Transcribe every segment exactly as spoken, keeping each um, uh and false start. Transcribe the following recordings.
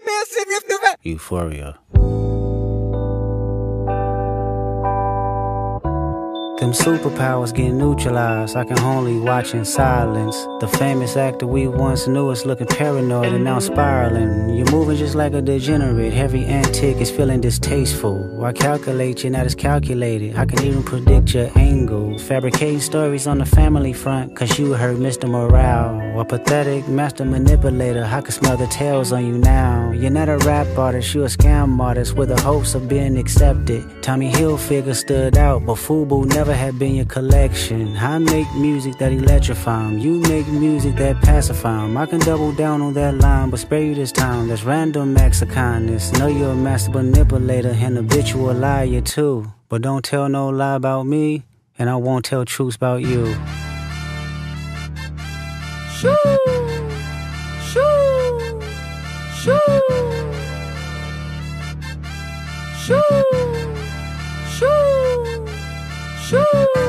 Euphoria. Them superpowers get neutralized. I can only watch in silence. The famous actor we once knew is looking paranoid and now spiraling. You're moving just like a degenerate. Every antic is feeling distasteful. I calculate you, not as calculated. I can even predict your angle. Fabricating stories on the family front, cause you heard Mister Morale. A pathetic master manipulator. I can smell the tails on you now. You're not a rap artist, you a scam artist with the hopes of being accepted. Tommy Hilfiger stood out, but FUBU never had been your collection. I make music that electrify 'em. You make music that pacify 'em. I can double down on that line, but spare you this time. That's random acts of kindness. Know you're a master manipulator and habitual liar too. But don't tell no lie about me, and I won't tell truths about you. Shoo! Shoo! Shoo! Shoo! Shoo! Shoo!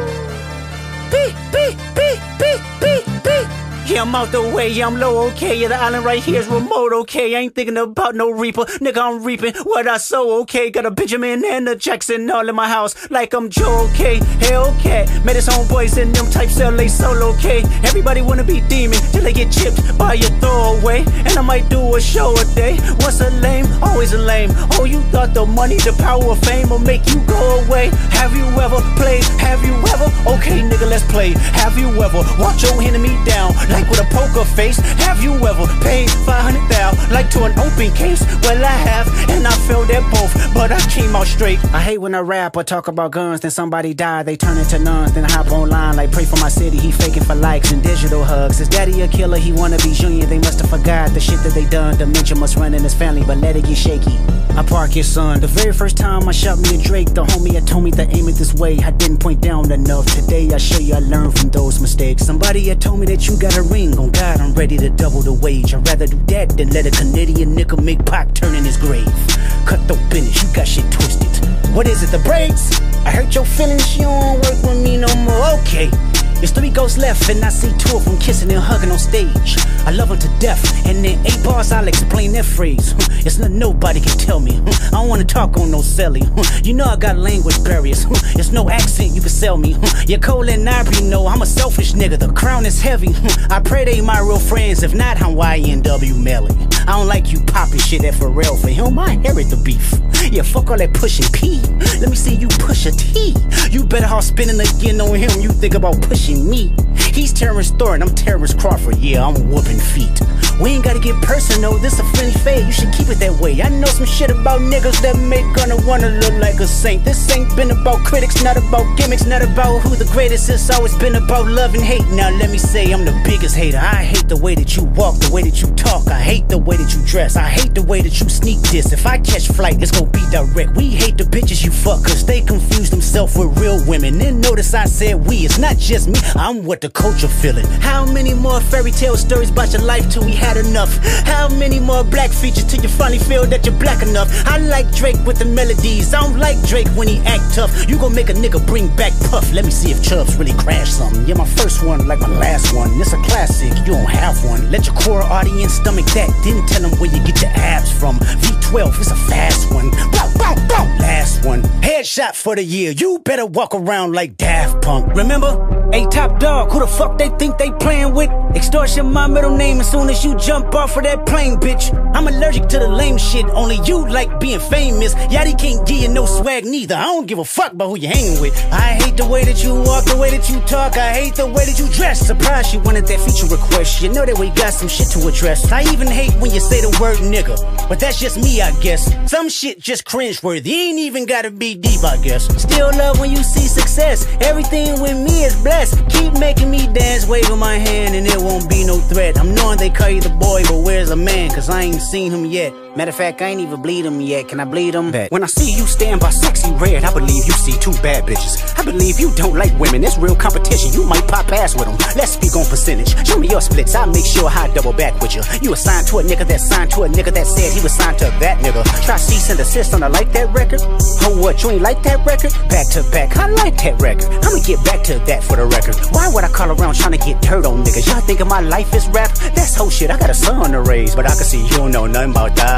Beep, beep, beep, beep, beep, beep. Yeah, I'm out the way, yeah, I'm low, okay. Yeah, the island right here is remote, okay. I ain't thinking about no reaper, nigga, I'm reaping what I sow, okay. Got a Benjamin and a Jackson all in my house, like I'm Joe, okay. Hellcat, met his homeboys in them types L A solo, okay. Everybody wanna be demon till they get chipped by your throwaway. And I might do a show a day. Once a lame, always a lame. Oh, you thought the money, the power of fame will make you go away? Have you ever played? Have you ever? Okay, nigga, let's play. Have you ever walked your enemy down like with a poker face? Have you ever paid five hundred thousand like to an open case? Well, I have, and I failed at both, but I came out straight. I hate when a rapper talk about guns, then somebody die, they turn into nuns, then I hop online like pray for my city. He faking for likes and digital hugs. His daddy a killer, he wanna be junior. They must have forgot the shit that they done. Dementia must run in his family, but let it get shaky. I park your son. The very first time I shot me a Drake, the homie had told me to aim it this way. I didn't point down enough. Today I show you I learned from those mistakes. Somebody had told me that you got a ring. On God, I'm ready to double the wage. I'd rather do that than let a Canadian nigga make Pac turn in his grave. Cut the business, you got shit twisted. What is it, the brakes? I hurt your feelings, you don't work with me no more. Okay. There's three ghosts left and I see two of them kissing and hugging on stage. I love them to death, and in eight bars I'll explain that phrase. It's nothing nobody can tell me. I don't wanna talk on no celly. You know I got language barriers. It's no accent you can sell me. Your Cole and Ivory know I'm a selfish nigga. The crown is heavy. I pray they my real friends. If not, I'm Y N W Melly. I don't like you popping shit at Pharrell. For him, I inherit the beef. Yeah, fuck all that pushing P. Let me see you push a T. You better off spinning again on him. You think about pushing me. He's Terrence Thorne, I'm Terrence Crawford. Yeah, I'm whooping feet. We ain't gotta get personal, this a friendly fade. You should keep it that way. I know some shit about niggas that make gonna wanna look like a saint. This ain't been about critics, not about gimmicks, not about who the greatest. It's always been about love and hate. Now let me say I'm the biggest hater. I hate the way that you walk, the way that you talk. I hate the way that you dress. I hate the way that you sneak this. If I catch flight, it's gonna be direct. We hate the bitches you fuck, cause they confuse themselves with real women. Then notice I said we, it's not just me, I'm what the culture feeling. How many more fairy tale stories about your life till we had enough? How many more black features till you finally feel that you're black enough? I like Drake with the melodies, I don't like Drake when he act tough. You gon' make a nigga bring back Puff. Let me see if Chubbs really crashed something. Yeah, my first one like my last one. It's a classic, you don't have one. Let your core audience stomach that, then tell them where you get your abs from. V twelve, it's a fast one. Bow, bow, bow. Last one, headshot for the year. You better walk around like Daft Punk. Remember? Hey, Top Dog, who the fuck they think they playing with? Extortion my middle name as soon as you jump off of that plane, bitch. I'm allergic to the lame shit, only you like being famous. Yachty can't give you no swag neither. I don't give a fuck about who you hanging with. I hate the way that you walk, the way that you talk. I hate the way that you dress. Surprised you wanted that feature request. You know that we got some shit to address. I even hate when you say the word nigga, but that's just me, I guess. Some shit just cringeworthy, ain't even gotta be deep, I guess. Still love when you see success. Everything with me is blessed. Keep making me dance, waving my hand, and it won't be no threat. I'm knowing they call you the boy, but where's the man? Cause I ain't seen him yet. Matter of fact, I ain't even bleed him yet. Can I bleed him? Bet. When I see you stand by sexy red, I believe you see two bad bitches. I believe you don't like women. It's real competition. You might pop ass with them. Let's speak on percentage. Show me your splits. I'll make sure I double back with you. You assigned to a nigga that signed to a nigga that said he was signed to that nigga. Try cease and desist on a like that record. Oh, what? You ain't like that record? Back to back. I like that record. I'ma get back to that for the record. Why would I call around trying to get dirt on niggas? Y'all thinking my life is rap? That's whole shit. I got a son to raise, but I can see you don't know nothing about that.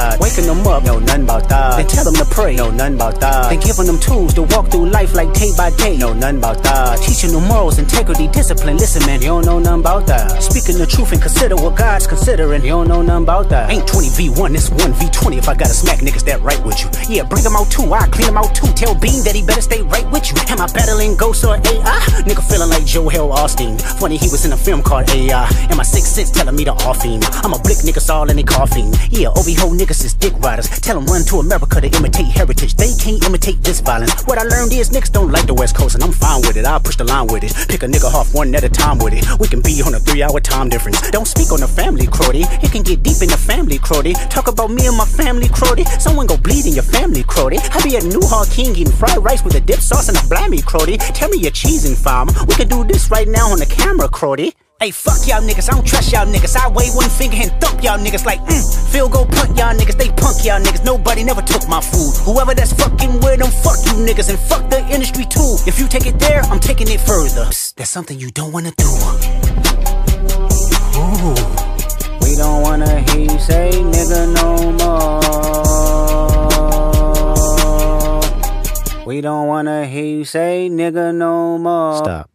God. Waking them up, know nothing about that. Then tell them to pray, know nothing about that. Then giving them tools to walk through life like day by day, know nothing about that. Teaching them morals, integrity, discipline. Listen, man, you don't know nothing about that. Speaking the truth and consider what God's considering. You don't know nothing about that. Ain't twenty v one, it's one v twenty. If I gotta smack niggas that right with you, yeah, bring them out too. I clean them out too. Tell Bean that he better stay right with you. Am I battling ghosts or A I? Nigga feeling like Joel Austin. Funny he was in a film called A I. And my sixth sense telling me to off him. I'm a blick niggas all in they coughing. Yeah, O V ho niggas is dick riders. Tell them run to America to imitate heritage. They can't imitate this violence. What I learned is niggas don't like the West Coast, and I'm fine with it. I'll push the line with it. Pick a nigga off one at a time with it. We can be on a three hour time difference. Don't speak on the family, Crody. It can get deep in the family, Crody. Talk about me and my family, Crody. Someone go bleed in your family, Crody. I be at New Hall King eating fried rice with a dip sauce and a blammy, Crody. Tell me your cheesing farm. We can do this right now on the camera, Crody. Hey, fuck y'all niggas, I don't trust y'all niggas. I wave one finger and thump y'all niggas like, mm, field goal punt y'all niggas, they punk y'all niggas. Nobody never took my food. Whoever that's fucking with them, fuck you niggas, and fuck the industry too. If you take it there, I'm taking it further. Psst, that's something you don't wanna do. Ooh. We don't wanna hear you say nigga no more. We don't wanna hear you say nigga no more. Stop.